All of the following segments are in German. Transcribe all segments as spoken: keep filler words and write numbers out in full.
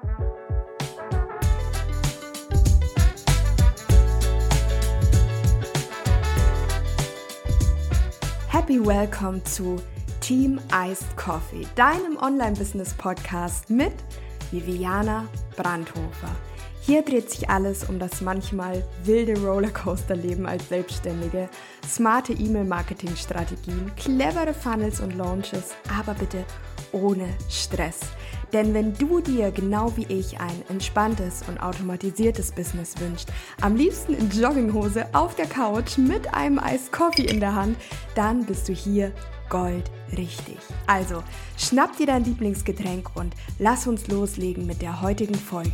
Happy Welcome zu Team Iced Coffee, deinem Online-Business-Podcast mit Viviana Brandhofer. Hier dreht sich alles um das manchmal wilde Rollercoaster-Leben als Selbstständige, smarte E-Mail-Marketing-Strategien, clevere Funnels und Launches, aber bitte ohne Stress. Denn wenn du dir genau wie ich ein entspanntes und automatisiertes Business wünschst, am liebsten in Jogginghose auf der Couch mit einem Iced Coffee in der Hand, dann bist du hier goldrichtig. Also schnapp dir dein Lieblingsgetränk und lass uns loslegen mit der heutigen Folge.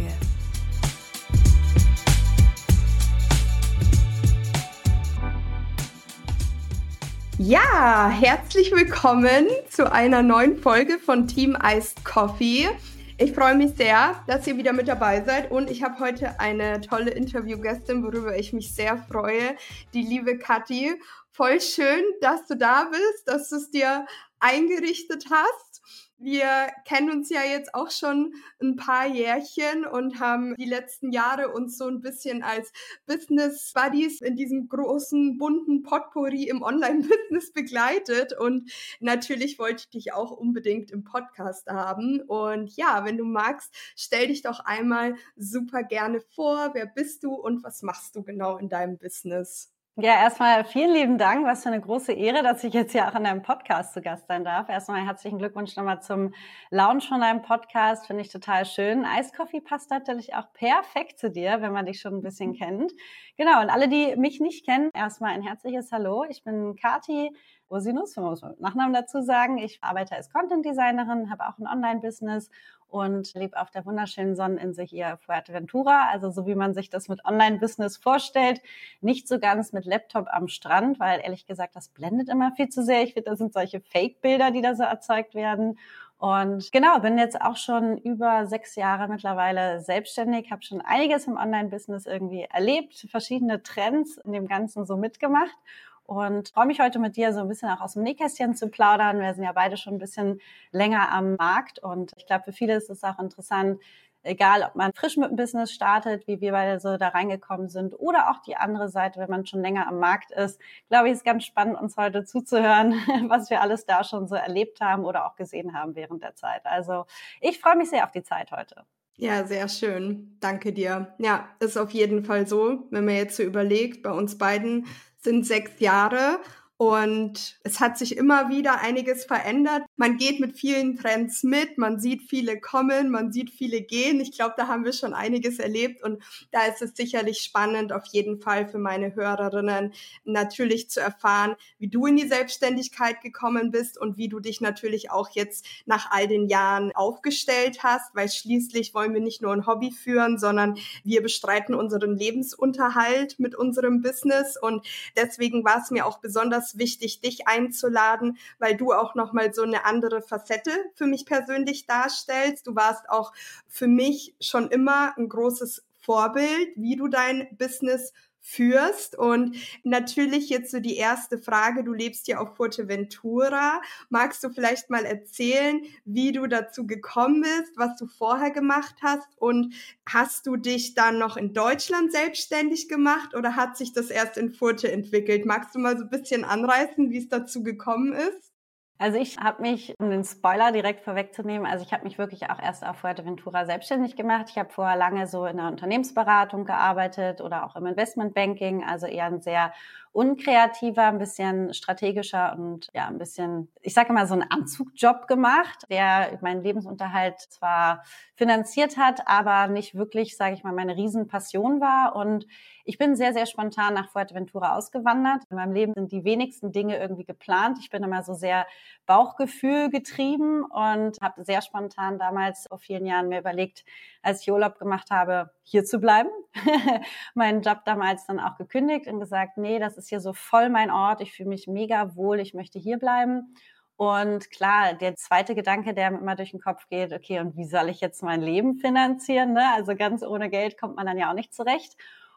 Ja, herzlich willkommen zu einer neuen Folge von Team Iced Coffee. Ich freue mich sehr, dass ihr wieder mit dabei seid und ich habe heute eine tolle Interviewgästin, worüber ich mich sehr freue, die liebe Kathi. Voll schön, dass du da bist, dass du es dir eingerichtet hast. Wir kennen uns ja jetzt auch schon ein paar Jährchen und haben die letzten Jahre uns so ein bisschen als Business Buddies in diesem großen, bunten Potpourri im Online-Business begleitet. Und natürlich wollte ich dich auch unbedingt im Podcast haben. Und ja, wenn du magst, stell dich doch einmal super gerne vor. Wer bist du und was machst du genau in deinem Business? Ja, erstmal vielen lieben Dank. Was für eine große Ehre, dass ich jetzt hier auch in deinem Podcast zu Gast sein darf. Erstmal herzlichen Glückwunsch nochmal zum Launch von deinem Podcast. Finde ich total schön. Iced Coffee passt natürlich auch perfekt zu dir, wenn man dich schon ein bisschen kennt. Genau, und alle, die mich nicht kennen, erstmal ein herzliches Hallo. Ich bin Kathi Rosinus, man muss mit Nachnamen dazu sagen. Ich arbeite als Content Designerin, habe auch ein Online-Business und lebe auf der wunderschönen Sonneninsel hier Fuerteventura, also so wie man sich das mit Online-Business vorstellt, nicht so ganz mit Laptop am Strand, weil ehrlich gesagt, das blendet immer viel zu sehr. Ich finde, das sind solche Fake-Bilder, die da so erzeugt werden. Und genau, bin jetzt auch schon über sechs Jahre mittlerweile selbstständig, habe schon einiges im Online-Business irgendwie erlebt, verschiedene Trends in dem Ganzen so mitgemacht. Und freue mich heute mit dir so ein bisschen auch aus dem Nähkästchen zu plaudern. Wir sind ja beide schon ein bisschen länger am Markt und ich glaube, für viele ist es auch interessant, egal ob man frisch mit dem Business startet, wie wir beide so da reingekommen sind oder auch die andere Seite, wenn man schon länger am Markt ist. Glaube ich, ist ganz spannend, uns heute zuzuhören, was wir alles da schon so erlebt haben oder auch gesehen haben während der Zeit. Also ich freue mich sehr auf die Zeit heute. Ja, sehr schön. Danke dir. Ja, ist auf jeden Fall so, wenn man jetzt so überlegt, bei uns beiden sind sechs Jahre und es hat sich immer wieder einiges verändert. Man geht mit vielen Trends mit, man sieht viele kommen, man sieht viele gehen. Ich glaube, da haben wir schon einiges erlebt und da ist es sicherlich spannend, auf jeden Fall für meine Hörerinnen natürlich zu erfahren, wie du in die Selbstständigkeit gekommen bist und wie du dich natürlich auch jetzt nach all den Jahren aufgestellt hast, weil schließlich wollen wir nicht nur ein Hobby führen, sondern wir bestreiten unseren Lebensunterhalt mit unserem Business und deswegen war es mir auch besonders wichtig, dich einzuladen, weil du auch nochmal so eine andere Facette für mich persönlich darstellst. Du warst auch für mich schon immer ein großes Vorbild, wie du dein Business führst. Und natürlich jetzt so die erste Frage, du lebst ja auf Fuerteventura. Magst du vielleicht mal erzählen, wie du dazu gekommen bist, was du vorher gemacht hast und hast du dich dann noch in Deutschland selbstständig gemacht oder hat sich das erst in Fuerte entwickelt? Magst du mal so ein bisschen anreißen, wie es dazu gekommen ist? Also ich habe mich, um den Spoiler direkt vorwegzunehmen, also ich habe mich wirklich auch erst auf Fuerteventura selbstständig gemacht. Ich habe vorher lange so in der Unternehmensberatung gearbeitet oder auch im Investmentbanking, also eher ein sehr unkreativer, ein bisschen strategischer und ja ein bisschen, ich sage mal, so einen Anzugjob gemacht, der meinen Lebensunterhalt zwar finanziert hat, aber nicht wirklich, sage ich mal, meine Riesenpassion war. Und ich bin sehr, sehr spontan nach Fuerteventura ausgewandert. In meinem Leben sind die wenigsten Dinge irgendwie geplant. Ich bin immer so sehr Bauchgefühl getrieben und habe sehr spontan damals vor vielen Jahren mir überlegt, als ich Urlaub gemacht habe, hier zu bleiben. Meinen Job damals dann auch gekündigt und gesagt, nee, das ist hier so voll mein Ort. Ich fühle mich mega wohl. Ich möchte hier bleiben. Und klar, der zweite Gedanke, der mir immer durch den Kopf geht, okay, und wie soll ich jetzt mein Leben finanzieren? Ne? Also ganz ohne Geld kommt man dann ja auch nicht zurecht.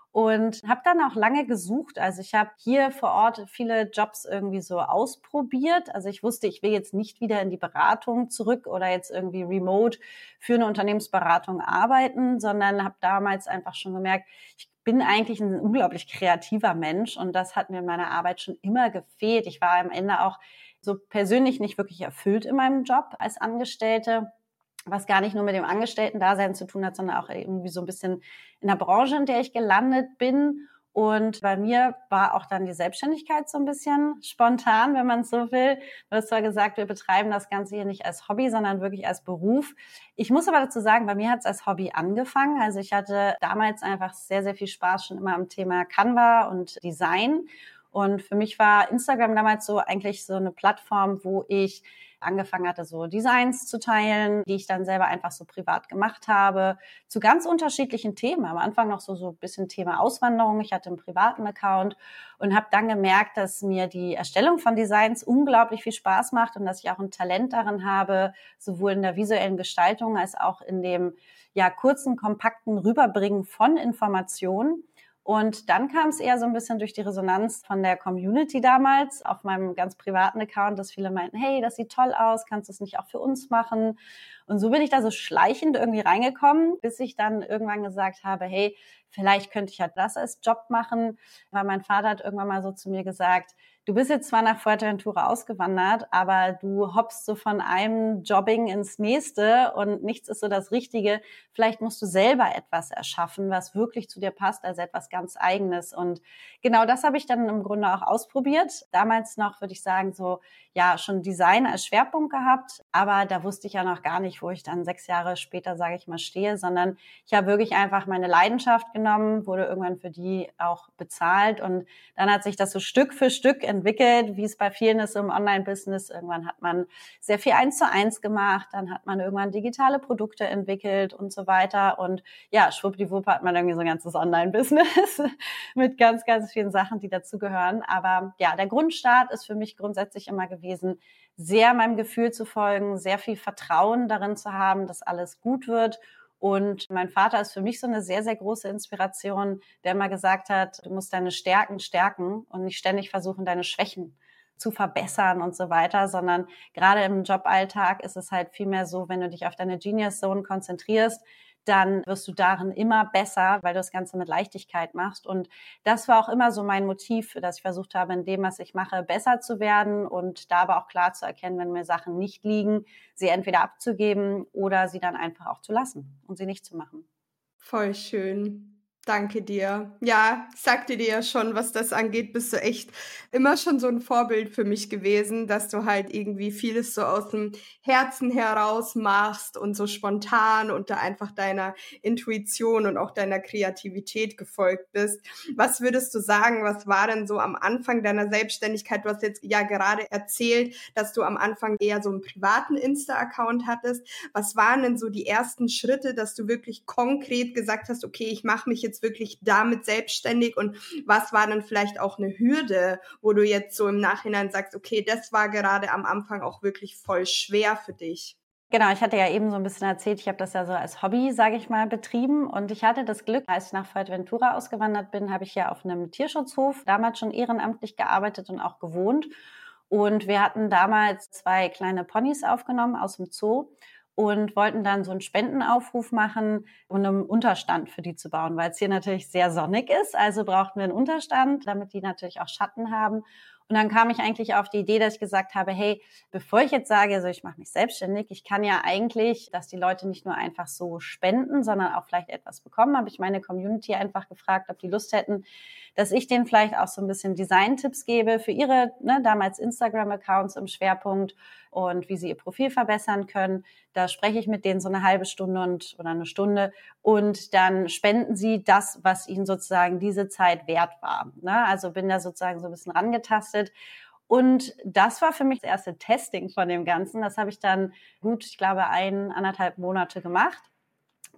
und habe dann auch lange gesucht. Also ich habe hier vor Ort viele Jobs irgendwie so ausprobiert. Also ich wusste, ich will jetzt nicht wieder in die Beratung zurück oder jetzt irgendwie remote für eine Unternehmensberatung arbeiten, sondern habe damals einfach schon gemerkt, ich bin eigentlich ein unglaublich kreativer Mensch und das hat mir in meiner Arbeit schon immer gefehlt. Ich war am Ende auch so persönlich nicht wirklich erfüllt in meinem Job als Angestellte, was gar nicht nur mit dem Angestellten-Dasein zu tun hat, sondern auch irgendwie so ein bisschen in der Branche, in der ich gelandet bin. Und bei mir war auch dann die Selbstständigkeit so ein bisschen spontan, wenn man es so will. Du hast zwar gesagt, wir betreiben das Ganze hier nicht als Hobby, sondern wirklich als Beruf. Ich muss aber dazu sagen, bei mir hat es als Hobby angefangen. Also ich hatte damals einfach sehr, sehr viel Spaß schon immer am Thema Canva und Design. Und für mich war Instagram damals so eigentlich so eine Plattform, wo ich angefangen hatte, so Designs zu teilen, die ich dann selber einfach so privat gemacht habe, zu ganz unterschiedlichen Themen. Am Anfang noch so so ein bisschen Thema Auswanderung. Ich hatte einen privaten Account und habe dann gemerkt, dass mir die Erstellung von Designs unglaublich viel Spaß macht und dass ich auch ein Talent darin habe, sowohl in der visuellen Gestaltung als auch in dem ja kurzen, kompakten Rüberbringen von Informationen. Und dann kam es eher so ein bisschen durch die Resonanz von der Community damals auf meinem ganz privaten Account, dass viele meinten, hey, das sieht toll aus, kannst du es nicht auch für uns machen? Und so bin ich da so schleichend irgendwie reingekommen, bis ich dann irgendwann gesagt habe, hey, vielleicht könnte ich ja das als Job machen, weil mein Vater hat irgendwann mal so zu mir gesagt, du bist jetzt zwar nach Fuerteventura ausgewandert, aber du hoppst so von einem Jobbing ins nächste und nichts ist so das Richtige. Vielleicht musst du selber etwas erschaffen, was wirklich zu dir passt, also etwas ganz Eigenes. Und genau das habe ich dann im Grunde auch ausprobiert. Damals noch, würde ich sagen, so ja schon Design als Schwerpunkt gehabt, aber da wusste ich ja noch gar nicht, wo ich dann sechs Jahre später, sage ich mal, stehe, sondern ich habe wirklich einfach meine Leidenschaft genommen, wurde irgendwann für die auch bezahlt und dann hat sich das so Stück für Stück entwickelt, wie es bei vielen ist im Online-Business. Irgendwann hat man sehr viel eins zu eins gemacht, dann hat man irgendwann digitale Produkte entwickelt und so weiter und ja, schwuppdiwupp hat man irgendwie so ein ganzes Online-Business mit ganz, ganz vielen Sachen, die dazugehören. Aber ja, der Grundstart ist für mich grundsätzlich immer gewesen, sehr meinem Gefühl zu folgen, sehr viel Vertrauen darin zu haben, dass alles gut wird. Und mein Vater ist für mich so eine sehr, sehr große Inspiration, der immer gesagt hat, du musst deine Stärken stärken und nicht ständig versuchen, deine Schwächen zu verbessern und so weiter, sondern gerade im Joballtag ist es halt vielmehr so, wenn du dich auf deine Genius Zone konzentrierst, dann wirst du darin immer besser, weil du das Ganze mit Leichtigkeit machst. Und das war auch immer so mein Motiv, dass ich versucht habe, in dem, was ich mache, besser zu werden und da aber auch klar zu erkennen, wenn mir Sachen nicht liegen, sie entweder abzugeben oder sie dann einfach auch zu lassen und sie nicht zu machen. Voll schön. Danke dir. Ja, ich sagte dir ja schon, was das angeht, bist du echt immer schon so ein Vorbild für mich gewesen, dass du halt irgendwie vieles so aus dem Herzen heraus machst und so spontan und da einfach deiner Intuition und auch deiner Kreativität gefolgt bist. Was würdest du sagen, was war denn so am Anfang deiner Selbstständigkeit? Du hast jetzt ja gerade erzählt, dass du am Anfang eher so einen privaten Insta-Account hattest. Was waren denn so die ersten Schritte, dass du wirklich konkret gesagt hast, okay, ich mache mich jetzt wirklich damit selbstständig und was war dann vielleicht auch eine Hürde, wo du jetzt so im Nachhinein sagst, okay, das war gerade am Anfang auch wirklich voll schwer für dich? Genau, ich hatte ja eben so ein bisschen erzählt, ich habe das ja so als Hobby, sage ich mal, betrieben und ich hatte das Glück, als ich nach Fuerteventura ausgewandert bin, habe ich ja auf einem Tierschutzhof damals schon ehrenamtlich gearbeitet und auch gewohnt und wir hatten damals zwei kleine Ponys aufgenommen aus dem Zoo und wollten dann so einen Spendenaufruf machen, um einen Unterstand für die zu bauen, weil es hier natürlich sehr sonnig ist. Also brauchten wir einen Unterstand, damit die natürlich auch Schatten haben. Und dann kam ich eigentlich auf die Idee, dass ich gesagt habe, hey, bevor ich jetzt sage, also ich mache mich selbstständig, ich kann ja eigentlich, dass die Leute nicht nur einfach so spenden, sondern auch vielleicht etwas bekommen, habe ich meine Community einfach gefragt, ob die Lust hätten, dass ich denen vielleicht auch so ein bisschen Design-Tipps gebe für ihre ne, damals Instagram-Accounts im Schwerpunkt und wie sie ihr Profil verbessern können. Da spreche ich mit denen so eine halbe Stunde und oder eine Stunde und dann spenden sie das, was ihnen sozusagen diese Zeit wert war. Ne? Also bin da sozusagen so ein bisschen rangetastet. Und das war für mich das erste Testing von dem Ganzen. Das habe ich dann gut, ich glaube, ein, anderthalb Monate gemacht.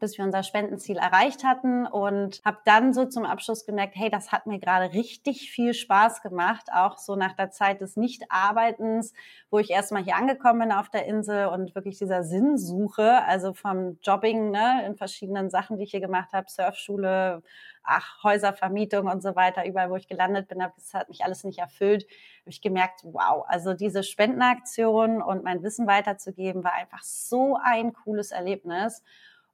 bis wir unser Spendenziel erreicht hatten und habe dann so zum Abschluss gemerkt, hey, das hat mir gerade richtig viel Spaß gemacht, auch so nach der Zeit des Nichtarbeitens, wo ich erstmal hier angekommen bin auf der Insel und wirklich dieser Sinnsuche, also vom Jobbing, ne, in verschiedenen Sachen, die ich hier gemacht habe, Surfschule, ach, Häuservermietung und so weiter, überall, wo ich gelandet bin, das hat mich alles nicht erfüllt, habe ich gemerkt, wow, also diese Spendenaktion und mein Wissen weiterzugeben, war einfach so ein cooles Erlebnis.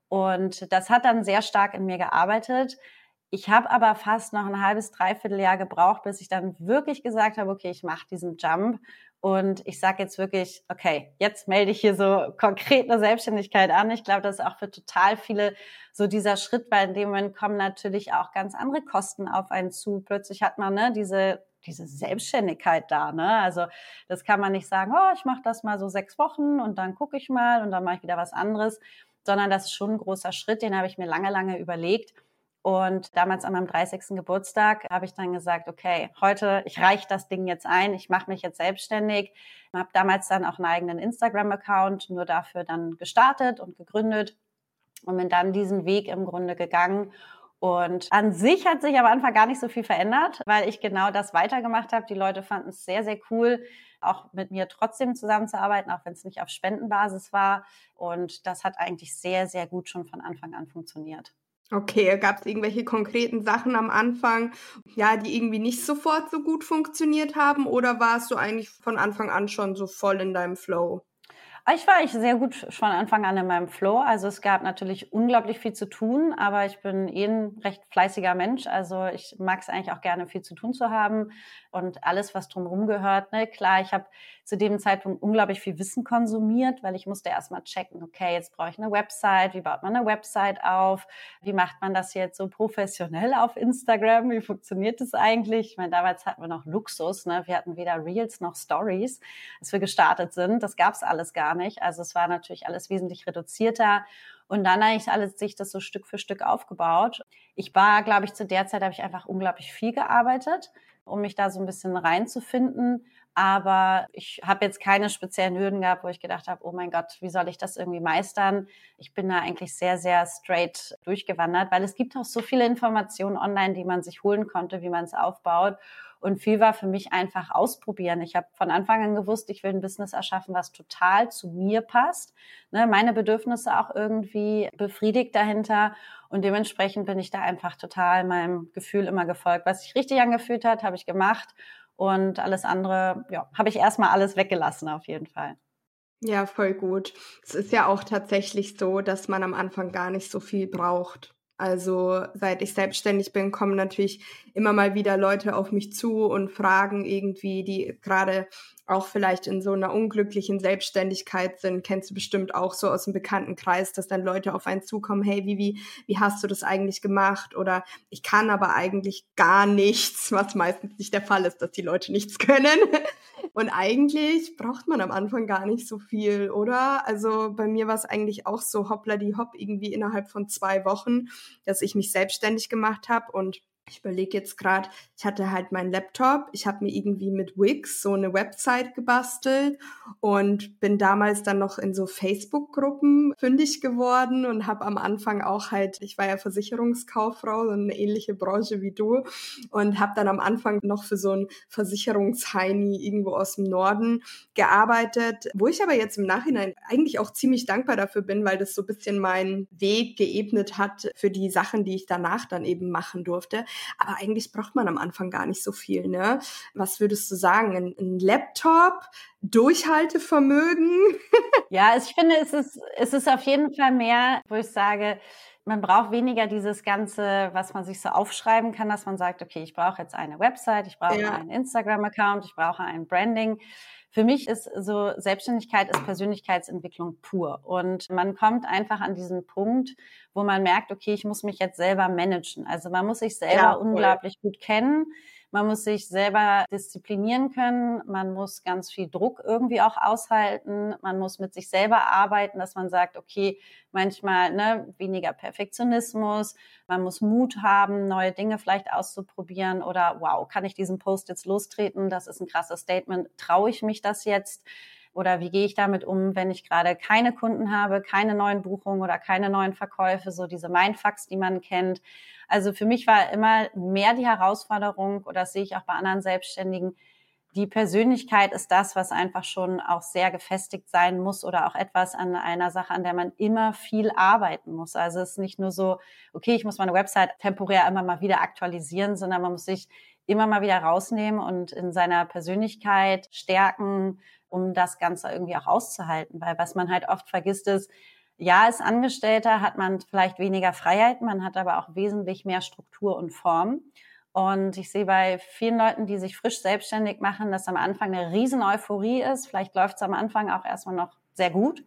Und das hat dann sehr stark in mir gearbeitet. Ich habe aber fast noch ein halbes, dreiviertel Jahr gebraucht, bis ich dann wirklich gesagt habe, okay, ich mache diesen Jump. Und ich sage jetzt wirklich, okay, jetzt melde ich hier so konkret eine Selbstständigkeit an. Ich glaube, das ist auch für total viele so dieser Schritt, weil in dem Moment kommen natürlich auch ganz andere Kosten auf einen zu. Plötzlich hat man ne diese diese Selbstständigkeit da, ne? Also das kann man nicht sagen, oh, ich mache das mal so sechs Wochen und dann gucke ich mal und dann mache ich wieder was anderes, sondern das ist schon ein großer Schritt, den habe ich mir lange, lange überlegt. Und damals an meinem dreißigsten Geburtstag habe ich dann gesagt, okay, heute, ich reiche das Ding jetzt ein, ich mache mich jetzt selbstständig. Ich habe damals dann auch einen eigenen Instagram-Account nur dafür dann gestartet und gegründet und bin dann diesen Weg im Grunde gegangen. Und an sich hat sich am Anfang gar nicht so viel verändert, weil ich genau das weitergemacht habe. Die Leute fanden es sehr, sehr cool, auch mit mir trotzdem zusammenzuarbeiten, auch wenn es nicht auf Spendenbasis war. Und das hat eigentlich sehr, sehr gut schon von Anfang an funktioniert. Okay, gab es irgendwelche konkreten Sachen am Anfang, ja, die irgendwie nicht sofort so gut funktioniert haben, oder warst du eigentlich von Anfang an schon so voll in deinem Flow? Ich war eigentlich sehr gut von Anfang an in meinem Flow. Also es gab natürlich unglaublich viel zu tun, aber ich bin eh ein recht fleißiger Mensch. Also ich mag es eigentlich auch gerne, viel zu tun zu haben und alles, was drumherum gehört. Ne? Klar, ich habe zu dem Zeitpunkt unglaublich viel Wissen konsumiert, weil ich musste erstmal checken, okay, jetzt brauche ich eine Website. Wie baut man eine Website auf? Wie macht man das jetzt so professionell auf Instagram? Wie funktioniert das eigentlich? Ich meine, damals hatten wir noch Luxus. Ne? Wir hatten weder Reels noch Stories, als wir gestartet sind. Das gab es alles gar nicht. Also es war natürlich alles wesentlich reduzierter. Und dann eigentlich alles sich das so Stück für Stück aufgebaut. Ich war, glaube ich, zu der Zeit habe ich einfach unglaublich viel gearbeitet, um mich da so ein bisschen reinzufinden. Aber ich habe jetzt keine speziellen Hürden gehabt, wo ich gedacht habe, oh mein Gott, wie soll ich das irgendwie meistern? Ich bin da eigentlich sehr, sehr straight durchgewandert, weil es gibt auch so viele Informationen online, die man sich holen konnte, wie man es aufbaut. Und viel war für mich einfach ausprobieren. Ich habe von Anfang an gewusst, ich will ein Business erschaffen, was total zu mir passt, ne, meine Bedürfnisse auch irgendwie befriedigt dahinter. Und dementsprechend bin ich da einfach total meinem Gefühl immer gefolgt. Was sich richtig angefühlt hat, habe ich gemacht. Und alles andere, ja, habe ich erstmal alles weggelassen auf jeden Fall. Ja, voll gut. Es ist ja auch tatsächlich so, dass man am Anfang gar nicht so viel braucht. Also seit ich selbstständig bin, kommen natürlich immer mal wieder Leute auf mich zu und fragen irgendwie, die gerade auch vielleicht in so einer unglücklichen Selbstständigkeit sind. Kennst du bestimmt auch so aus dem Bekanntenkreis, dass dann Leute auf einen zukommen, hey, Vivi, wie hast du das eigentlich gemacht? Oder ich kann aber eigentlich gar nichts, was meistens nicht der Fall ist, dass die Leute nichts können. Und eigentlich braucht man am Anfang gar nicht so viel, oder? Also bei mir war es eigentlich auch so hoppla die hopp irgendwie innerhalb von zwei Wochen, dass ich mich selbstständig gemacht habe. Und ich überlege jetzt gerade, ich hatte halt meinen Laptop, ich habe mir irgendwie mit Wix so eine Website gebastelt und bin damals dann noch in so Facebook-Gruppen fündig geworden und habe am Anfang auch halt, ich war ja Versicherungskauffrau, so eine ähnliche Branche wie du, und habe dann am Anfang noch für so ein Versicherungsheini irgendwo aus dem Norden gearbeitet, wo ich aber jetzt im Nachhinein eigentlich auch ziemlich dankbar dafür bin, weil das so ein bisschen meinen Weg geebnet hat für die Sachen, die ich danach dann eben machen durfte. Aber eigentlich braucht man am Anfang gar nicht so viel, ne? Was würdest du sagen? Ein, ein Laptop, Durchhaltevermögen? Ja, ich finde, es ist, es ist auf jeden Fall mehr, wo ich sage, man braucht weniger dieses Ganze, was man sich so aufschreiben kann, dass man sagt, okay, ich brauche jetzt eine Website, ich brauche Ja. einen Instagram-Account, ich brauche ein Branding. Für mich ist so, Selbstständigkeit ist Persönlichkeitsentwicklung pur. Und man kommt einfach an diesen Punkt, wo man merkt, okay, ich muss mich jetzt selber managen. Also man muss sich selber Ja, unglaublich gut kennen. Man muss sich selber disziplinieren können. Man muss ganz viel Druck irgendwie auch aushalten. Man muss mit sich selber arbeiten, dass man sagt, okay, manchmal ne, weniger Perfektionismus. Man muss Mut haben, neue Dinge vielleicht auszuprobieren oder wow, kann ich diesen Post jetzt lostreten? Das ist ein krasses Statement. Traue ich mich das jetzt? Oder wie gehe ich damit um, wenn ich gerade keine Kunden habe, keine neuen Buchungen oder keine neuen Verkäufe, so diese Mindfucks, die man kennt. Also für mich war immer mehr die Herausforderung, oder das sehe ich auch bei anderen Selbstständigen, die Persönlichkeit ist das, was einfach schon auch sehr gefestigt sein muss oder auch etwas an einer Sache, an der man immer viel arbeiten muss. Also es ist nicht nur so, okay, ich muss meine Website temporär immer mal wieder aktualisieren, sondern man muss sich immer mal wieder rausnehmen und in seiner Persönlichkeit stärken, um das Ganze irgendwie auch auszuhalten. Weil was man halt oft vergisst ist, ja, als Angestellter hat man vielleicht weniger Freiheit, man hat aber auch wesentlich mehr Struktur und Form. Und ich sehe bei vielen Leuten, die sich frisch selbstständig machen, dass am Anfang eine riesen Euphorie ist. Vielleicht läuft es am Anfang auch erstmal noch sehr gut.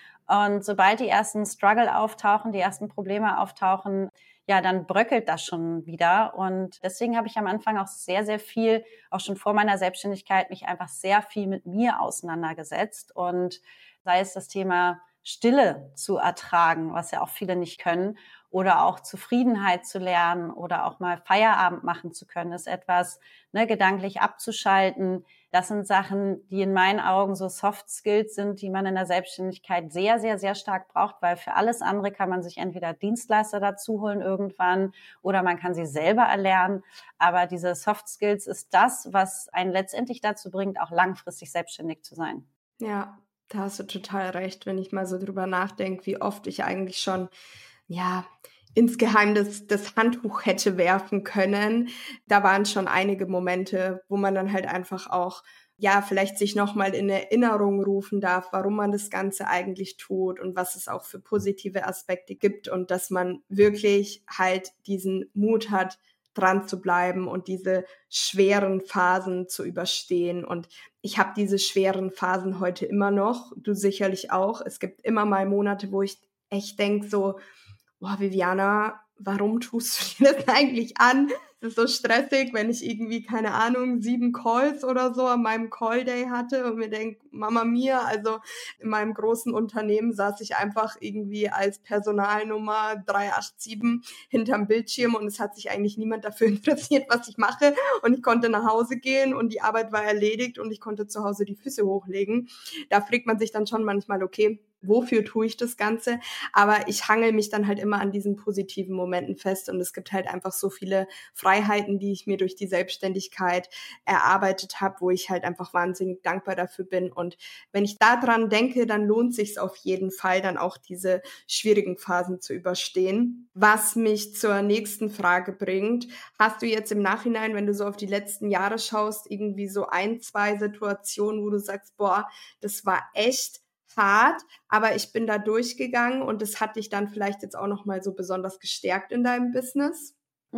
Und sobald die ersten Struggle auftauchen, die ersten Probleme auftauchen, ja, dann bröckelt das schon wieder. Und deswegen habe ich am Anfang auch sehr, sehr viel, auch schon vor meiner Selbstständigkeit, mich einfach sehr viel mit mir auseinandergesetzt. Und sei es das Thema Stille zu ertragen, was ja auch viele nicht können, oder auch Zufriedenheit zu lernen oder auch mal Feierabend machen zu können, ist etwas, ne, gedanklich abzuschalten. Das sind Sachen, die in meinen Augen so Soft Skills sind, die man in der Selbstständigkeit sehr, sehr, sehr stark braucht, weil für alles andere kann man sich entweder Dienstleister dazu holen irgendwann oder man kann sie selber erlernen. Aber diese Soft Skills ist das, was einen letztendlich dazu bringt, auch langfristig selbstständig zu sein. Ja, da hast du total recht, wenn ich mal so drüber nachdenke, wie oft ich eigentlich schon, ja, insgeheim das, das Handtuch hätte werfen können. Da waren schon einige Momente, wo man dann halt einfach auch, ja, vielleicht sich nochmal in Erinnerung rufen darf, warum man das Ganze eigentlich tut und was es auch für positive Aspekte gibt und dass man wirklich halt diesen Mut hat, dran zu bleiben und diese schweren Phasen zu überstehen. Und ich habe diese schweren Phasen heute immer noch, du sicherlich auch. Es gibt immer mal Monate, wo ich echt denke so, boah, Viviana, warum tust du dir das eigentlich an? Es ist so stressig, wenn ich irgendwie, keine Ahnung, sieben Calls oder so an meinem Call-Day hatte und mir denke, Mama mia, also in meinem großen Unternehmen saß ich einfach irgendwie als Personalnummer drei acht sieben hinterm Bildschirm und es hat sich eigentlich niemand dafür interessiert, was ich mache und ich konnte nach Hause gehen und die Arbeit war erledigt und ich konnte zu Hause die Füße hochlegen. Da fragt man sich dann schon manchmal, okay, wofür tue ich das Ganze? Aber ich hangel mich dann halt immer an diesen positiven Momenten fest und es gibt halt einfach so viele Freiheiten, die ich mir durch die Selbstständigkeit erarbeitet habe, wo ich halt einfach wahnsinnig dankbar dafür bin. Und wenn ich daran denke, dann lohnt sich's auf jeden Fall, dann auch diese schwierigen Phasen zu überstehen. Was mich zur nächsten Frage bringt, hast du jetzt im Nachhinein, wenn du so auf die letzten Jahre schaust, irgendwie so ein, zwei Situationen, wo du sagst, boah, das war echt hart, aber ich bin da durchgegangen und das hat dich dann vielleicht jetzt auch nochmal so besonders gestärkt in deinem Business?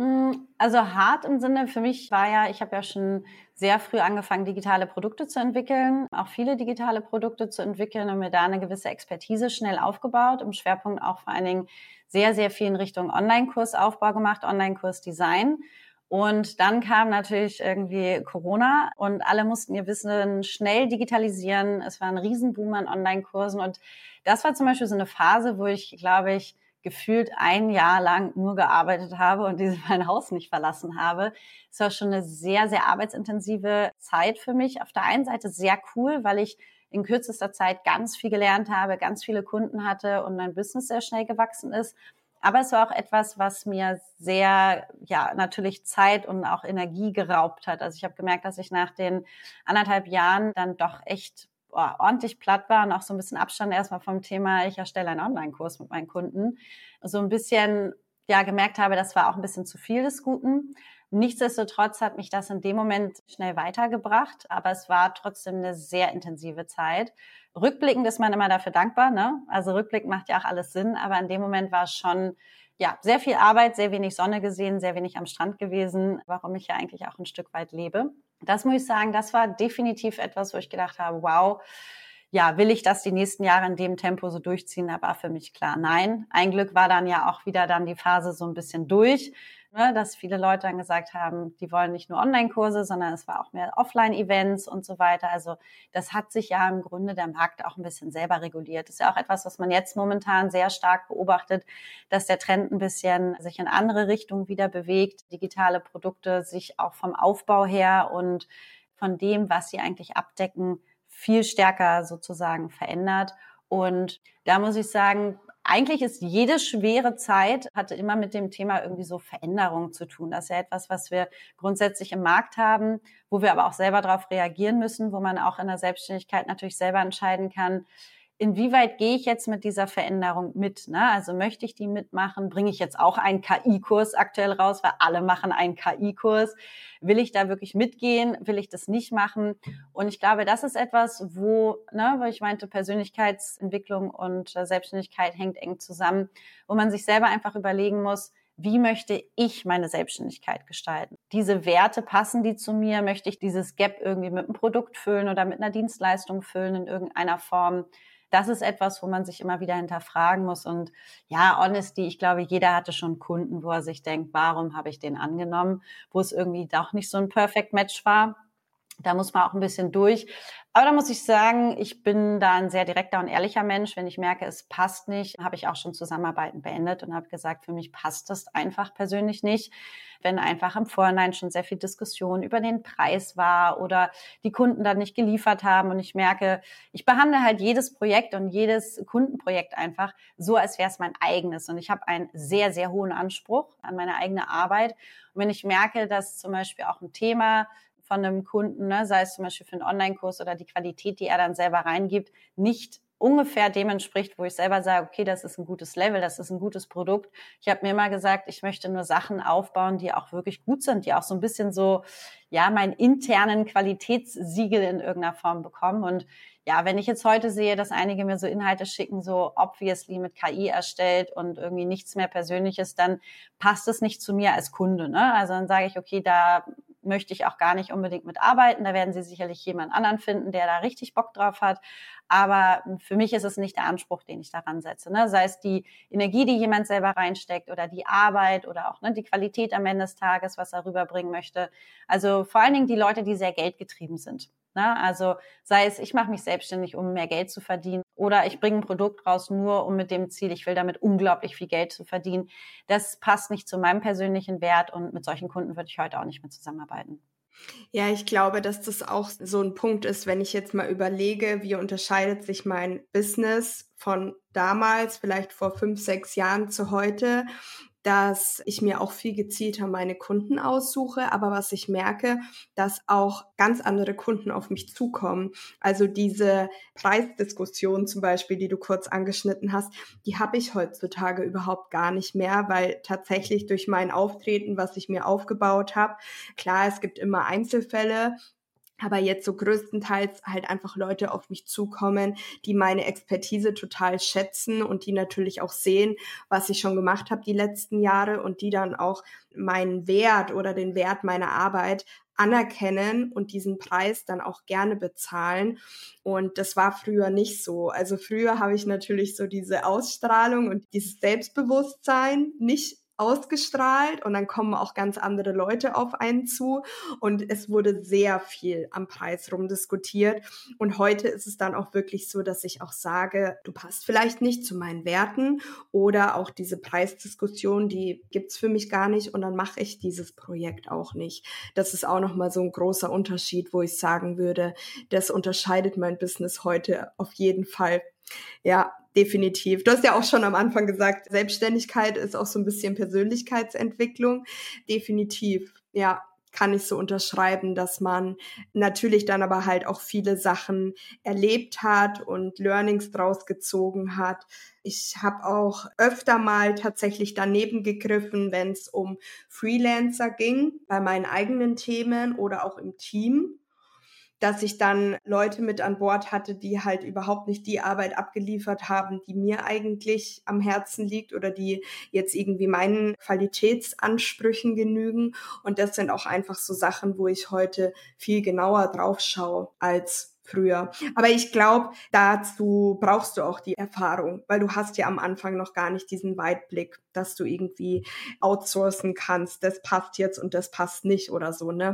Also hart im Sinne, für mich war ja, ich habe ja schon sehr früh angefangen, digitale Produkte zu entwickeln, auch viele digitale Produkte zu entwickeln und mir da eine gewisse Expertise schnell aufgebaut, im Schwerpunkt auch vor allen Dingen sehr, sehr viel in Richtung Online-Kursaufbau gemacht, Online-Kursdesign. Und dann kam natürlich irgendwie Corona und alle mussten ihr Wissen schnell digitalisieren. Es war ein Riesenboom an Online-Kursen und das war zum Beispiel so eine Phase, wo ich, glaube ich, gefühlt ein Jahr lang nur gearbeitet habe und diese mein Haus nicht verlassen habe. Es war schon eine sehr, sehr arbeitsintensive Zeit für mich. Auf der einen Seite sehr cool, weil ich in kürzester Zeit ganz viel gelernt habe, ganz viele Kunden hatte und mein Business sehr schnell gewachsen ist. Aber es war auch etwas, was mir sehr, ja, natürlich Zeit und auch Energie geraubt hat. Also ich habe gemerkt, dass ich nach den anderthalb Jahren dann doch echt oh, ordentlich platt war und auch so ein bisschen Abstand erstmal vom Thema, ich erstelle einen Online-Kurs mit meinen Kunden. So ein bisschen, ja, gemerkt habe, das war auch ein bisschen zu viel des Guten. Nichtsdestotrotz hat mich das in dem Moment schnell weitergebracht, aber es war trotzdem eine sehr intensive Zeit. Rückblickend ist man immer dafür dankbar, ne? Also Rückblick macht ja auch alles Sinn, aber in dem Moment war es schon, ja, sehr viel Arbeit, sehr wenig Sonne gesehen, sehr wenig am Strand gewesen, warum ich ja eigentlich auch ein Stück weit lebe. Das muss ich sagen, das war definitiv etwas, wo ich gedacht habe, wow, ja, will ich das die nächsten Jahre in dem Tempo so durchziehen? Da war für mich klar, nein. Ein Glück war dann ja auch wieder dann die Phase so ein bisschen durch, ne, dass viele Leute dann gesagt haben, die wollen nicht nur Online-Kurse, sondern es war auch mehr Offline-Events und so weiter. Also das hat sich ja im Grunde der Markt auch ein bisschen selber reguliert. Das ist ja auch etwas, was man jetzt momentan sehr stark beobachtet, dass der Trend ein bisschen sich in andere Richtungen wieder bewegt. Digitale Produkte sich auch vom Aufbau her und von dem, was sie eigentlich abdecken, viel stärker sozusagen verändert. Und da muss ich sagen, eigentlich ist jede schwere Zeit, hatte immer mit dem Thema irgendwie so Veränderung zu tun. Das ist ja etwas, was wir grundsätzlich im Markt haben, wo wir aber auch selber darauf reagieren müssen, wo man auch in der Selbstständigkeit natürlich selber entscheiden kann, inwieweit gehe ich jetzt mit dieser Veränderung mit? Ne? Also möchte ich die mitmachen? Bringe ich jetzt auch einen K I-Kurs aktuell raus, weil alle machen einen K I-Kurs? Will ich da wirklich mitgehen? Will ich das nicht machen? Und ich glaube, das ist etwas, wo, ne, wo ich meinte, Persönlichkeitsentwicklung und äh, Selbstständigkeit hängt eng zusammen, wo man sich selber einfach überlegen muss, wie möchte ich meine Selbstständigkeit gestalten? Diese Werte, passen die zu mir? Möchte ich dieses Gap irgendwie mit einem Produkt füllen oder mit einer Dienstleistung füllen in irgendeiner Form? Das ist etwas, wo man sich immer wieder hinterfragen muss. Und ja, Honesty, ich glaube, jeder hatte schon Kunden, wo er sich denkt, warum habe ich den angenommen, wo es irgendwie doch nicht so ein Perfect Match war. Da muss man auch ein bisschen durch. Aber da muss ich sagen, ich bin da ein sehr direkter und ehrlicher Mensch. Wenn ich merke, es passt nicht, habe ich auch schon Zusammenarbeiten beendet und habe gesagt, für mich passt das einfach persönlich nicht. Wenn einfach im Vorhinein schon sehr viel Diskussion über den Preis war oder die Kunden dann nicht geliefert haben und ich merke, ich behandle halt jedes Projekt und jedes Kundenprojekt einfach so, als wäre es mein eigenes. Und ich habe einen sehr, sehr hohen Anspruch an meine eigene Arbeit. Und wenn ich merke, dass zum Beispiel auch ein Thema von einem Kunden, ne, sei es zum Beispiel für einen Online-Kurs oder die Qualität, die er dann selber reingibt, nicht ungefähr dem entspricht, wo ich selber sage, okay, das ist ein gutes Level, das ist ein gutes Produkt. Ich habe mir immer gesagt, ich möchte nur Sachen aufbauen, die auch wirklich gut sind, die auch so ein bisschen so, ja, meinen internen Qualitätssiegel in irgendeiner Form bekommen. Und ja, wenn ich jetzt heute sehe, dass einige mir so Inhalte schicken, so obviously mit K I erstellt und irgendwie nichts mehr Persönliches, dann passt es nicht zu mir als Kunde, ne? Also dann sage ich, okay, da möchte ich auch gar nicht unbedingt mitarbeiten. Da werden Sie sicherlich jemand anderen finden, der da richtig Bock drauf hat. Aber für mich ist es nicht der Anspruch, den ich daran setze. Ne? Sei es die Energie, die jemand selber reinsteckt oder die Arbeit oder auch ne, die Qualität am Ende des Tages, was er rüberbringen möchte. Also vor allen Dingen die Leute, die sehr geldgetrieben sind. Ne? Also sei es, ich mache mich selbstständig, um mehr Geld zu verdienen oder ich bringe ein Produkt raus nur um mit dem Ziel, ich will damit unglaublich viel Geld zu verdienen. Das passt nicht zu meinem persönlichen Wert und mit solchen Kunden würde ich heute auch nicht mehr zusammenarbeiten. Ja, ich glaube, dass das auch so ein Punkt ist, wenn ich jetzt mal überlege, wie unterscheidet sich mein Business von damals, vielleicht vor fünf, sechs Jahren zu heute, dass ich mir auch viel gezielter meine Kunden aussuche, aber was ich merke, dass auch ganz andere Kunden auf mich zukommen. Also diese Preisdiskussion zum Beispiel, die du kurz angeschnitten hast, die habe ich heutzutage überhaupt gar nicht mehr, weil tatsächlich durch mein Auftreten, was ich mir aufgebaut habe, klar, es gibt immer Einzelfälle, aber jetzt so größtenteils halt einfach Leute auf mich zukommen, die meine Expertise total schätzen und die natürlich auch sehen, was ich schon gemacht habe die letzten Jahre und die dann auch meinen Wert oder den Wert meiner Arbeit anerkennen und diesen Preis dann auch gerne bezahlen. Und das war früher nicht so. Also früher habe ich natürlich so diese Ausstrahlung und dieses Selbstbewusstsein nicht ausgestrahlt und dann kommen auch ganz andere Leute auf einen zu und es wurde sehr viel am Preis rumdiskutiert und heute ist es dann auch wirklich so, dass ich auch sage, du passt vielleicht nicht zu meinen Werten oder auch diese Preisdiskussion, die gibt's für mich gar nicht und dann mache ich dieses Projekt auch nicht. Das ist auch nochmal so ein großer Unterschied, wo ich sagen würde, das unterscheidet mein Business heute auf jeden Fall. Ja, definitiv. Du hast ja auch schon am Anfang gesagt, Selbstständigkeit ist auch so ein bisschen Persönlichkeitsentwicklung. Definitiv, ja, kann ich so unterschreiben, dass man natürlich dann aber halt auch viele Sachen erlebt hat und Learnings draus gezogen hat. Ich habe auch öfter mal tatsächlich daneben gegriffen, wenn es um Freelancer ging, bei meinen eigenen Themen oder auch im Team, dass ich dann Leute mit an Bord hatte, die halt überhaupt nicht die Arbeit abgeliefert haben, die mir eigentlich am Herzen liegt oder die jetzt irgendwie meinen Qualitätsansprüchen genügen. Und das sind auch einfach so Sachen, wo ich heute viel genauer drauf schaue als früher. Aber ich glaube, dazu brauchst du auch die Erfahrung, weil du hast ja am Anfang noch gar nicht diesen Weitblick, dass du irgendwie outsourcen kannst, das passt jetzt und das passt nicht oder so, ne?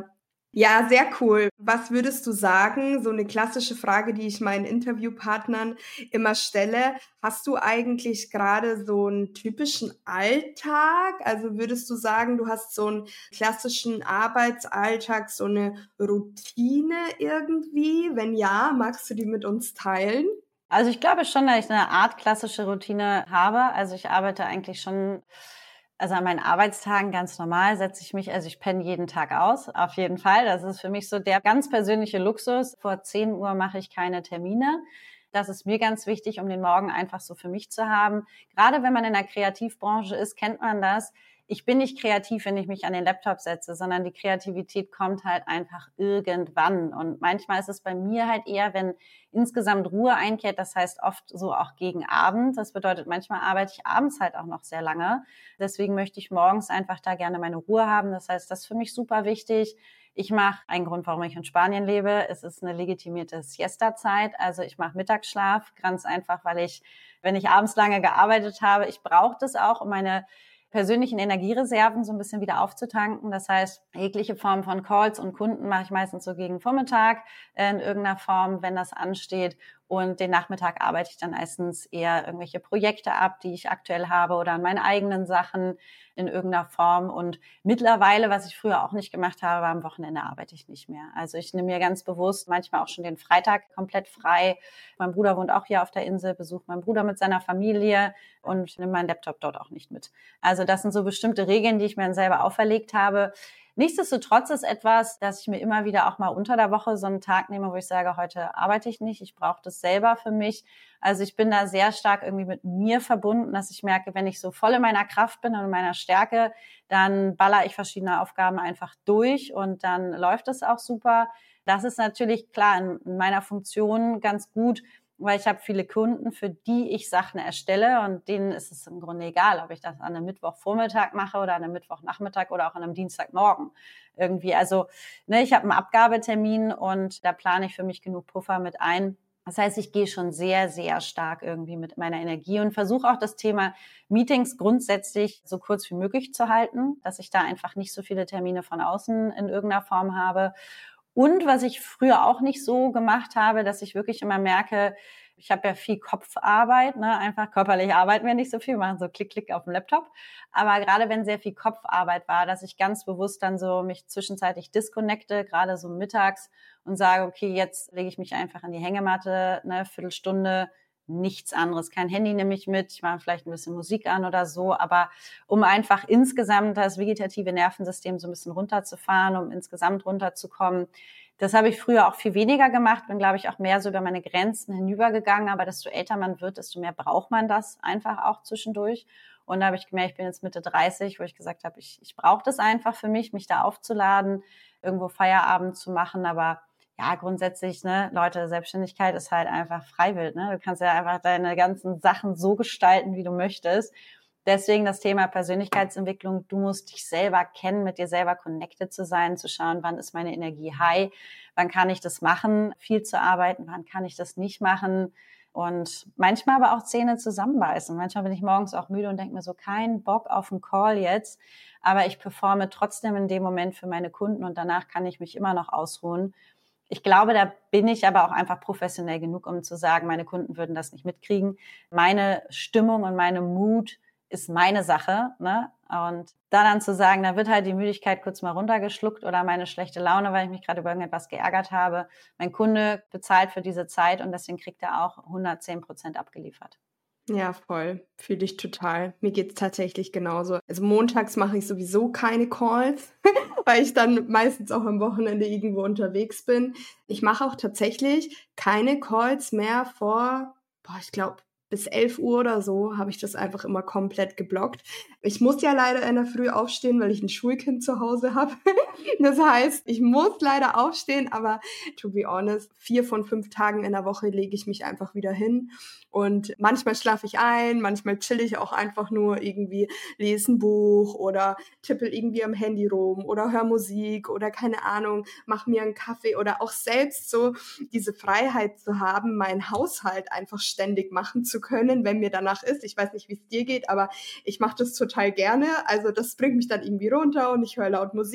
Ja, sehr cool. Was würdest du sagen? So eine klassische Frage, die ich meinen Interviewpartnern immer stelle. Hast du eigentlich gerade so einen typischen Alltag? Also würdest du sagen, du hast so einen klassischen Arbeitsalltag, so eine Routine irgendwie? Wenn ja, magst du die mit uns teilen? Also ich glaube schon, dass ich eine Art klassische Routine habe. Also ich arbeite eigentlich schon, also an meinen Arbeitstagen ganz normal setze ich mich, also ich penne jeden Tag aus, auf jeden Fall. Das ist für mich so der ganz persönliche Luxus. Vor zehn Uhr mache ich keine Termine. Das ist mir ganz wichtig, um den Morgen einfach so für mich zu haben. Gerade wenn man in der Kreativbranche ist, kennt man das. Ich bin nicht kreativ, wenn ich mich an den Laptop setze, sondern die Kreativität kommt halt einfach irgendwann. Und manchmal ist es bei mir halt eher, wenn insgesamt Ruhe einkehrt, das heißt oft so auch gegen Abend. Das bedeutet, manchmal arbeite ich abends halt auch noch sehr lange. Deswegen möchte ich morgens einfach da gerne meine Ruhe haben. Das heißt, das ist für mich super wichtig. Ich mache einen Grund, warum ich in Spanien lebe. Es ist eine legitimierte Siesta-Zeit. Also ich mache Mittagsschlaf, ganz einfach, weil ich, wenn ich abends lange gearbeitet habe, ich brauche das auch, um meine persönlichen Energiereserven so ein bisschen wieder aufzutanken. Das heißt, jegliche Form von Calls und Kunden mache ich meistens so gegen Vormittag in irgendeiner Form, wenn das ansteht. Und den Nachmittag arbeite ich dann meistens eher irgendwelche Projekte ab, die ich aktuell habe oder an meinen eigenen Sachen in irgendeiner Form. Und mittlerweile, was ich früher auch nicht gemacht habe, am Wochenende arbeite ich nicht mehr. Also ich nehme mir ganz bewusst manchmal auch schon den Freitag komplett frei. Mein Bruder wohnt auch hier auf der Insel, besuche meinen Bruder mit seiner Familie und nehme meinen Laptop dort auch nicht mit. Also das sind so bestimmte Regeln, die ich mir dann selber auferlegt habe. Nichtsdestotrotz ist etwas, dass ich mir immer wieder auch mal unter der Woche so einen Tag nehme, wo ich sage, heute arbeite ich nicht, ich brauche das selber für mich. Also ich bin da sehr stark irgendwie mit mir verbunden, dass ich merke, wenn ich so voll in meiner Kraft bin und in meiner Stärke, dann baller ich verschiedene Aufgaben einfach durch und dann läuft es auch super. Das ist natürlich klar in meiner Funktion ganz gut, weil ich habe viele Kunden, für die ich Sachen erstelle und denen ist es im Grunde egal, ob ich das an einem Mittwochvormittag mache oder an einem Mittwochnachmittag oder auch an einem Dienstagmorgen irgendwie. Also ne, ich habe einen Abgabetermin und da plane ich für mich genug Puffer mit ein. Das heißt, ich gehe schon sehr, sehr stark irgendwie mit meiner Energie und versuche auch das Thema Meetings grundsätzlich so kurz wie möglich zu halten, dass ich da einfach nicht so viele Termine von außen in irgendeiner Form habe. Und was ich früher auch nicht so gemacht habe, dass ich wirklich immer merke, ich habe ja viel Kopfarbeit, ne? Einfach körperlich arbeiten wir nicht so viel, wir machen so Klick, Klick auf dem Laptop. Aber gerade wenn sehr viel Kopfarbeit war, dass ich ganz bewusst dann so mich zwischenzeitlich disconnecte, gerade so mittags und sage, okay, jetzt lege ich mich einfach in die Hängematte, ne, Viertelstunde, nichts anderes. Kein Handy nehme ich mit, ich mache vielleicht ein bisschen Musik an oder so, aber um einfach insgesamt das vegetative Nervensystem so ein bisschen runterzufahren, um insgesamt runterzukommen. Das habe ich früher auch viel weniger gemacht, bin, glaube ich, auch mehr so über meine Grenzen hinübergegangen, aber desto älter man wird, desto mehr braucht man das einfach auch zwischendurch. Und da habe ich gemerkt, ich bin jetzt Mitte dreißig, wo ich gesagt habe, ich, ich brauche das einfach für mich, mich da aufzuladen, irgendwo Feierabend zu machen, aber ja, grundsätzlich, ne, Leute, Selbstständigkeit ist halt einfach freiwillig, ne? Du kannst ja einfach deine ganzen Sachen so gestalten, wie du möchtest. Deswegen das Thema Persönlichkeitsentwicklung. Du musst dich selber kennen, mit dir selber connected zu sein, zu schauen, wann ist meine Energie high, wann kann ich das machen, viel zu arbeiten, wann kann ich das nicht machen und manchmal aber auch Zähne zusammenbeißen. Manchmal bin ich morgens auch müde und denke mir so, kein Bock auf einen Call jetzt, aber ich performe trotzdem in dem Moment für meine Kunden und danach kann ich mich immer noch ausruhen. Ich glaube, da bin ich aber auch einfach professionell genug, um zu sagen, meine Kunden würden das nicht mitkriegen. Meine Stimmung und meine Mut ist meine Sache, ne? Und da dann zu sagen, da wird halt die Müdigkeit kurz mal runtergeschluckt oder meine schlechte Laune, weil ich mich gerade über irgendetwas geärgert habe. Mein Kunde bezahlt für diese Zeit und deswegen kriegt er auch hundertzehn Prozent abgeliefert. Ja, voll. Fühle ich total. Mir geht's tatsächlich genauso. Also montags mache ich sowieso keine Calls, weil ich dann meistens auch am Wochenende irgendwo unterwegs bin. Ich mache auch tatsächlich keine Calls mehr vor, boah, ich glaube, bis elf Uhr oder so habe ich das einfach immer komplett geblockt. Ich muss ja leider in der Früh aufstehen, weil ich ein Schulkind zu Hause habe. Das heißt, ich muss leider aufstehen, aber to be honest, vier von fünf Tagen in der Woche lege ich mich einfach wieder hin. Und manchmal schlafe ich ein, manchmal chill ich auch einfach nur irgendwie, lese ein Buch oder tippel irgendwie am Handy rum oder höre Musik oder keine Ahnung, mache mir einen Kaffee oder auch selbst so diese Freiheit zu haben, meinen Haushalt einfach ständig machen zu können, wenn mir danach ist. Ich weiß nicht, wie es dir geht, aber ich mache das total gerne. Also das bringt mich dann irgendwie runter und ich höre laut Musik und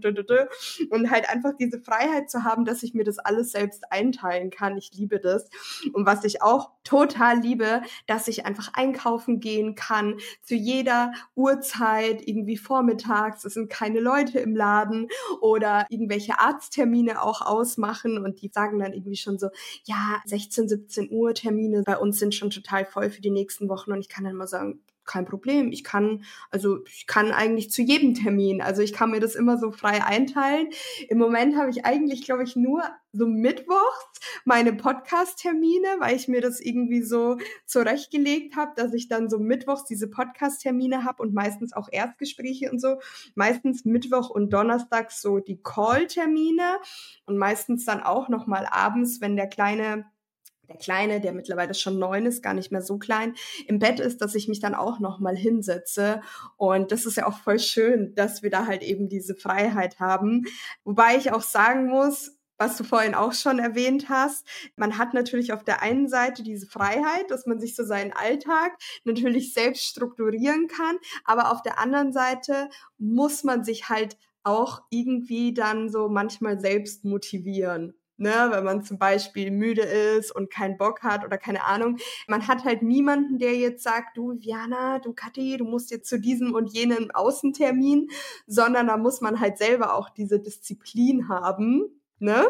und halt einfach diese Freiheit zu haben, dass ich mir das alles selbst einteilen kann. Ich liebe das. Und was ich auch total liebe, dass ich einfach einkaufen gehen kann, zu jeder Uhrzeit, irgendwie vormittags, es sind keine Leute im Laden oder irgendwelche Arzttermine auch ausmachen und die sagen dann irgendwie schon so, ja, sechzehn, siebzehn Uhr Termine bei uns sind schon total voll für die nächsten Wochen und ich kann dann mal sagen, kein Problem. Ich kann, also ich kann eigentlich zu jedem Termin. Also ich kann mir das immer so frei einteilen. Im Moment habe ich eigentlich, glaube ich, nur so mittwochs meine Podcast-Termine, weil ich mir das irgendwie so zurechtgelegt habe, dass ich dann so mittwochs diese Podcast-Termine habe und meistens auch Erstgespräche und so. Meistens Mittwoch und Donnerstags so die Call-Termine und meistens dann auch nochmal abends, wenn der Kleine der Kleine, der mittlerweile schon neun ist, gar nicht mehr so klein, im Bett ist, dass ich mich dann auch nochmal hinsetze. Und das ist ja auch voll schön, dass wir da halt eben diese Freiheit haben. Wobei ich auch sagen muss, was du vorhin auch schon erwähnt hast, man hat natürlich auf der einen Seite diese Freiheit, dass man sich so seinen Alltag natürlich selbst strukturieren kann, aber auf der anderen Seite muss man sich halt auch irgendwie dann so manchmal selbst motivieren. Ne, wenn man zum Beispiel müde ist und keinen Bock hat oder keine Ahnung. Man hat halt niemanden, der jetzt sagt, du Viana, du Kathi, du musst jetzt zu diesem und jenem Außentermin, sondern da muss man halt selber auch diese Disziplin haben, ne?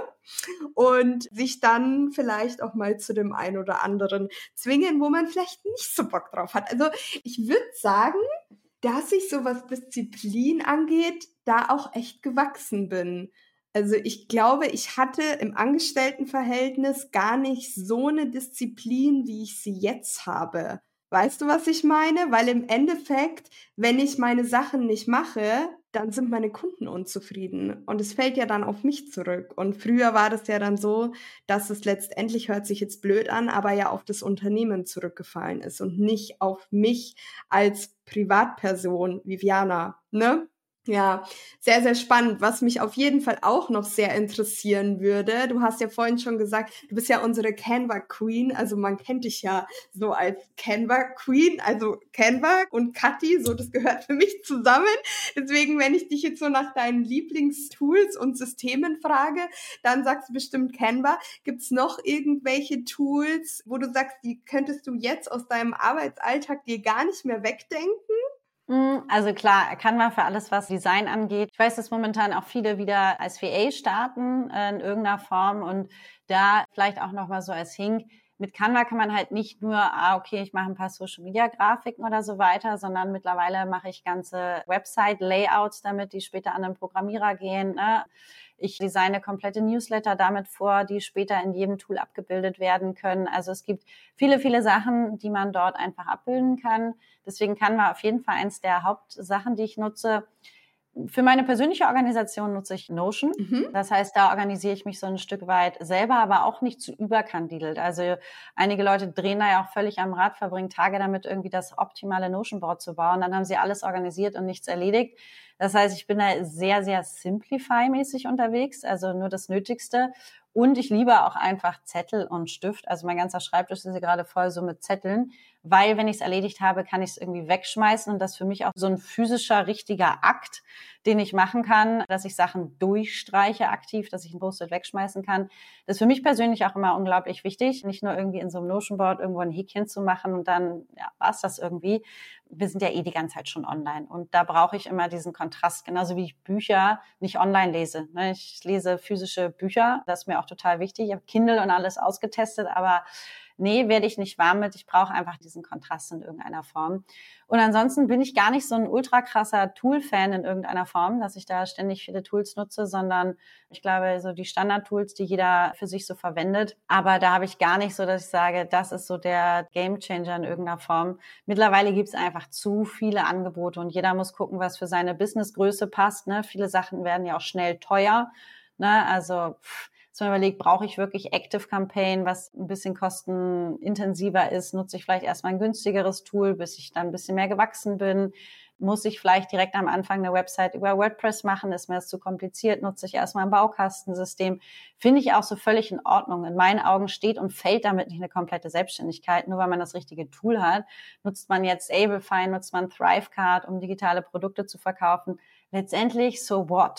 Und sich dann vielleicht auch mal zu dem einen oder anderen zwingen, wo man vielleicht nicht so Bock drauf hat. Also ich würde sagen, dass ich so was Disziplin angeht, da auch echt gewachsen bin. Also ich glaube, ich hatte im Angestelltenverhältnis gar nicht so eine Disziplin, wie ich sie jetzt habe. Weißt du, was ich meine? Weil im Endeffekt, wenn ich meine Sachen nicht mache, dann sind meine Kunden unzufrieden. Und es fällt ja dann auf mich zurück. Und früher war das ja dann so, dass es letztendlich, hört sich jetzt blöd an, aber ja auf das Unternehmen zurückgefallen ist und nicht auf mich als Privatperson, Viviana, ne? Ja, sehr, sehr spannend. Was mich auf jeden Fall auch noch sehr interessieren würde, du hast ja vorhin schon gesagt, du bist ja unsere Canva Queen, also man kennt dich ja so als Canva Queen, also Canva und Kathi, so das gehört für mich zusammen. Deswegen, wenn ich dich jetzt so nach deinen Lieblingstools und Systemen frage, dann sagst du bestimmt Canva. Gibt's noch irgendwelche Tools, wo du sagst, die könntest du jetzt aus deinem Arbeitsalltag dir gar nicht mehr wegdenken? Also klar, Canva für alles, was Design angeht. Ich weiß, dass momentan auch viele wieder als V A starten äh, in irgendeiner Form und da vielleicht auch nochmal so als Hink. Mit Canva kann man halt nicht nur, ah, okay, ich mache ein paar Social-Media-Grafiken oder so weiter, sondern mittlerweile mache ich ganze Website-Layouts damit, die später an einen Programmierer gehen. Ne? Ich designe komplette Newsletter damit vor, die später in jedem Tool abgebildet werden können. Also es gibt viele, viele Sachen, die man dort einfach abbilden kann. Deswegen Canva auf jeden Fall eins der Hauptsachen, die ich nutze. Für meine persönliche Organisation nutze ich Notion. Mhm. Das heißt, da organisiere ich mich so ein Stück weit selber, aber auch nicht zu überkandidelt. Also einige Leute drehen da ja auch völlig am Rad, verbringen Tage damit, irgendwie das optimale Notion-Board zu bauen. Dann haben sie alles organisiert und nichts erledigt. Das heißt, ich bin da sehr, sehr Simplify-mäßig unterwegs, also nur das Nötigste. Und ich liebe auch einfach Zettel und Stift. Also mein ganzer Schreibtisch ist hier gerade voll so mit Zetteln, weil wenn ich es erledigt habe, kann ich es irgendwie wegschmeißen und das ist für mich auch so ein physischer, richtiger Akt, den ich machen kann, dass ich Sachen durchstreiche aktiv, dass ich ein Post-it wegschmeißen kann. Das ist für mich persönlich auch immer unglaublich wichtig, nicht nur irgendwie in so einem Notion-Board irgendwo ein Häkchen zu machen und dann ja, war es das irgendwie. Wir sind ja eh die ganze Zeit schon online und da brauche ich immer diesen Kontrast, genauso wie ich Bücher nicht online lese. Ich lese physische Bücher, das ist mir auch total wichtig. Ich habe Kindle und alles ausgetestet, aber nee, werde ich nicht warm mit. Ich brauche einfach diesen Kontrast in irgendeiner Form. Und ansonsten bin ich gar nicht so ein ultra krasser Tool-Fan in irgendeiner Form, dass ich da ständig viele Tools nutze, sondern ich glaube, so die Standard-Tools, die jeder für sich so verwendet. Aber da habe ich gar nicht so, dass ich sage, das ist so der Game-Changer in irgendeiner Form. Mittlerweile gibt es einfach zu viele Angebote und jeder muss gucken, was für seine Businessgröße passt. Ne? Viele Sachen werden ja auch schnell teuer. Ne? Also pff, dass man überlegt, brauche ich wirklich Active Campaign, was ein bisschen kostenintensiver ist, nutze ich vielleicht erstmal ein günstigeres Tool, bis ich dann ein bisschen mehr gewachsen bin. Muss ich vielleicht direkt am Anfang eine Website über WordPress machen, ist mir das zu kompliziert, nutze ich erstmal ein Baukastensystem. Finde ich auch so völlig in Ordnung. In meinen Augen steht und fällt damit nicht eine komplette Selbstständigkeit. Nur weil man das richtige Tool hat, nutzt man jetzt Ablefy, nutzt man Thrivecart, um digitale Produkte zu verkaufen. Letztendlich, so what?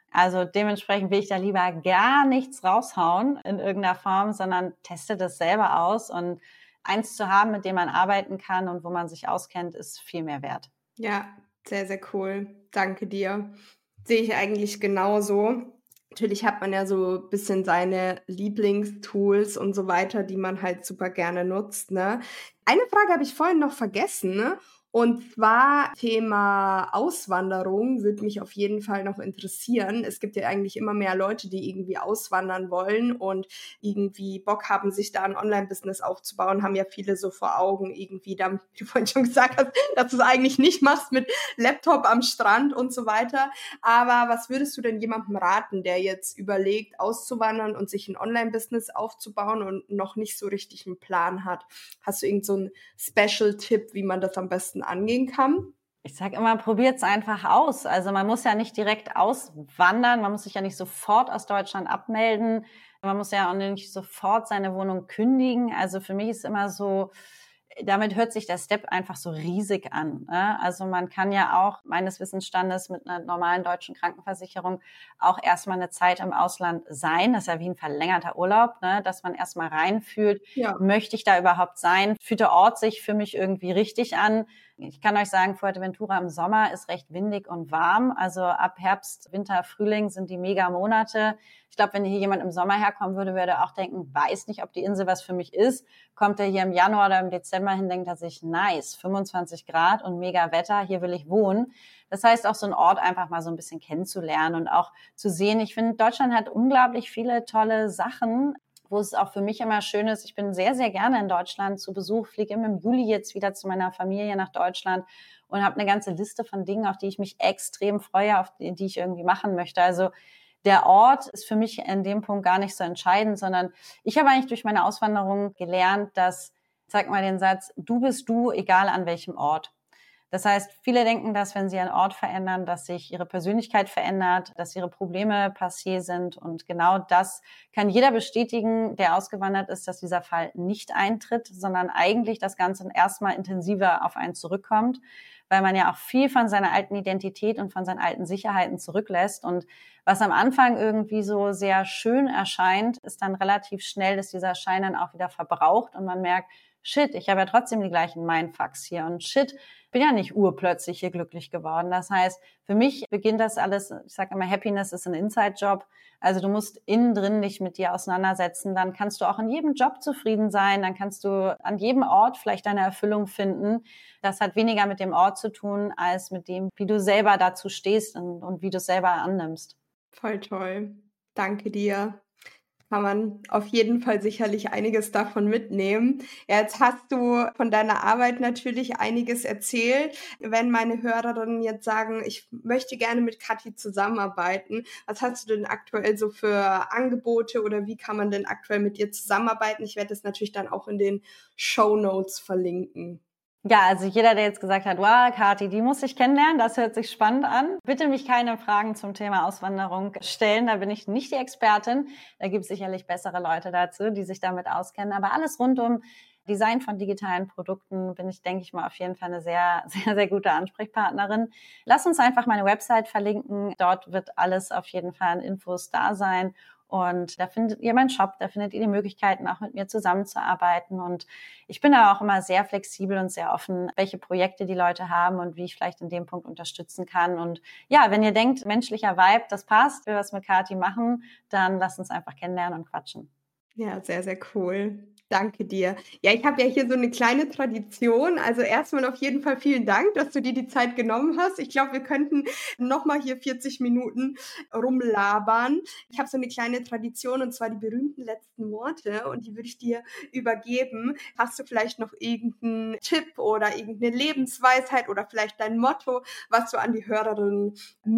Also dementsprechend will ich da lieber gar nichts raushauen in irgendeiner Form, sondern teste das selber aus. Und eins zu haben, mit dem man arbeiten kann und wo man sich auskennt, ist viel mehr wert. Ja, sehr, sehr cool. Danke dir. Sehe ich eigentlich genauso. Natürlich hat man ja so ein bisschen seine Lieblingstools und so weiter, die man halt super gerne nutzt, ne? Eine Frage habe ich vorhin noch vergessen, ne? Und zwar Thema Auswanderung würde mich auf jeden Fall noch interessieren. Es gibt ja eigentlich immer mehr Leute, die irgendwie auswandern wollen und irgendwie Bock haben, sich da ein Online-Business aufzubauen, haben ja viele so vor Augen irgendwie, da, wie du vorhin schon gesagt hast, dass du es eigentlich nicht machst mit Laptop am Strand und so weiter. Aber was würdest du denn jemandem raten, der jetzt überlegt, auszuwandern und sich ein Online-Business aufzubauen und noch nicht so richtig einen Plan hat? Hast du irgend so einen Special-Tipp, wie man das am besten angehen kann? Ich sage immer, probiert's einfach aus. Also man muss ja nicht direkt auswandern, man muss sich ja nicht sofort aus Deutschland abmelden, man muss ja auch nicht sofort seine Wohnung kündigen. Also für mich ist immer so, damit hört sich der Step einfach so riesig an. Ne? Also man kann ja auch meines Wissensstandes mit einer normalen deutschen Krankenversicherung auch erstmal eine Zeit im Ausland sein. Das ist ja wie ein verlängerter Urlaub, ne? Dass man erstmal reinfühlt, Ja. möchte ich da überhaupt sein? Fühlt der Ort sich für mich irgendwie richtig an? Ich kann euch sagen, Fuerteventura im Sommer ist recht windig und warm. Also ab Herbst, Winter, Frühling sind die Mega-Monate. Ich glaube, wenn hier jemand im Sommer herkommen würde, würde er auch denken, weiß nicht, ob die Insel was für mich ist. Kommt er hier im Januar oder im Dezember hin, denkt er sich, nice, fünfundzwanzig Grad und mega Wetter, hier will ich wohnen. Das heißt, auch so einen Ort einfach mal so ein bisschen kennenzulernen und auch zu sehen. Ich finde, Deutschland hat unglaublich viele tolle Sachen, wo es auch für mich immer schön ist. Ich bin sehr, sehr gerne in Deutschland zu Besuch, fliege immer im Juli jetzt wieder zu meiner Familie nach Deutschland und habe eine ganze Liste von Dingen, auf die ich mich extrem freue, auf die, die ich irgendwie machen möchte. Also der Ort ist für mich in dem Punkt gar nicht so entscheidend, sondern ich habe eigentlich durch meine Auswanderung gelernt, dass, sag mal den Satz, du bist du, egal an welchem Ort. Das heißt, viele denken, dass wenn sie einen Ort verändern, dass sich ihre Persönlichkeit verändert, dass ihre Probleme passé sind. Und genau das kann jeder bestätigen, der ausgewandert ist, dass dieser Fall nicht eintritt, sondern eigentlich das Ganze erstmal intensiver auf einen zurückkommt, weil man ja auch viel von seiner alten Identität und von seinen alten Sicherheiten zurücklässt. Und was am Anfang irgendwie so sehr schön erscheint, ist dann relativ schnell, dass dieser Schein dann auch wieder verbraucht und man merkt, shit, ich habe ja trotzdem die gleichen Mindfucks hier und shit, bin ja nicht urplötzlich hier glücklich geworden. Das heißt, für mich beginnt das alles, ich sage immer, Happiness ist ein Inside-Job. Also du musst innen drin dich mit dir auseinandersetzen, dann kannst du auch in jedem Job zufrieden sein, dann kannst du an jedem Ort vielleicht deine Erfüllung finden. Das hat weniger mit dem Ort zu tun, als mit dem, wie du selber dazu stehst und, und wie du es selber annimmst. Voll toll. Danke dir. Kann man auf jeden Fall sicherlich einiges davon mitnehmen. Ja, jetzt hast du von deiner Arbeit natürlich einiges erzählt. Wenn meine Hörerinnen jetzt sagen, ich möchte gerne mit Kathi zusammenarbeiten, was hast du denn aktuell so für Angebote oder wie kann man denn aktuell mit dir zusammenarbeiten? Ich werde das natürlich dann auch in den Shownotes verlinken. Ja, also jeder, der jetzt gesagt hat, wow, Kathi, die muss ich kennenlernen, das hört sich spannend an. Bitte mich keine Fragen zum Thema Auswanderung stellen, da bin ich nicht die Expertin. Da gibt es sicherlich bessere Leute dazu, die sich damit auskennen. Aber alles rund um Design von digitalen Produkten bin ich, denke ich mal, auf jeden Fall eine sehr, sehr, sehr gute Ansprechpartnerin. Lass uns einfach meine Website verlinken. Dort wird alles auf jeden Fall an Infos da sein. Und da findet ihr meinen Shop, da findet ihr die Möglichkeiten, auch mit mir zusammenzuarbeiten. Und ich bin da auch immer sehr flexibel und sehr offen, welche Projekte die Leute haben und wie ich vielleicht in dem Punkt unterstützen kann. Und ja, wenn ihr denkt, menschlicher Vibe, das passt, will was mit Kathi machen, dann lasst uns einfach kennenlernen und quatschen. Ja, sehr, sehr cool. Danke dir. Ja, ich habe ja hier so eine kleine Tradition. Also erstmal auf jeden Fall vielen Dank, dass du dir die Zeit genommen hast. Ich glaube, wir könnten noch mal hier vierzig Minuten rumlabern. Ich habe so eine kleine Tradition und zwar die berühmten letzten Worte und die würde ich dir übergeben. Hast du vielleicht noch irgendeinen Tipp oder irgendeine Lebensweisheit oder vielleicht dein Motto, was du an die Hörerinnen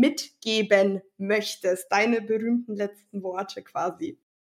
mitgeben möchtest? Deine berühmten letzten Worte quasi.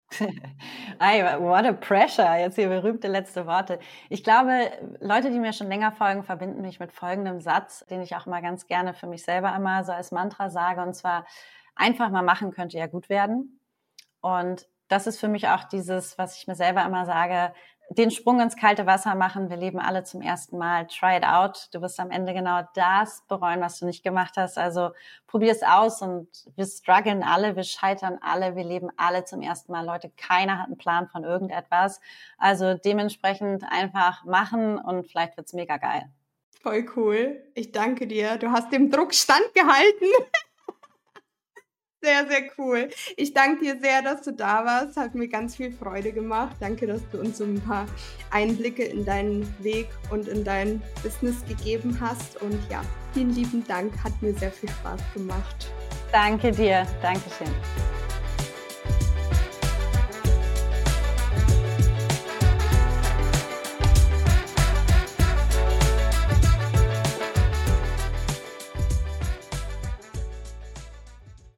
Ay, what a pressure, jetzt hier berühmte letzte Worte. Ich glaube, Leute, die mir schon länger folgen, verbinden mich mit folgendem Satz, den ich auch mal ganz gerne für mich selber immer so als Mantra sage, und zwar, einfach mal machen könnte ja gut werden. Und das ist für mich auch dieses, was ich mir selber immer sage, den Sprung ins kalte Wasser machen. Wir leben alle zum ersten Mal. Try it out. Du wirst am Ende genau das bereuen, was du nicht gemacht hast. Also probier es aus und wir strugglen alle, wir scheitern alle, wir leben alle zum ersten Mal. Leute, keiner hat einen Plan von irgendetwas. Also dementsprechend einfach machen und vielleicht wird's mega geil. Voll cool. Ich danke dir. Du hast dem Druck standgehalten. Sehr, sehr cool. Ich danke dir sehr, dass du da warst. Hat mir ganz viel Freude gemacht. Danke, dass du uns so ein paar Einblicke in deinen Weg und in dein Business gegeben hast. Und ja, vielen lieben Dank. Hat mir sehr viel Spaß gemacht. Danke dir. Dankeschön.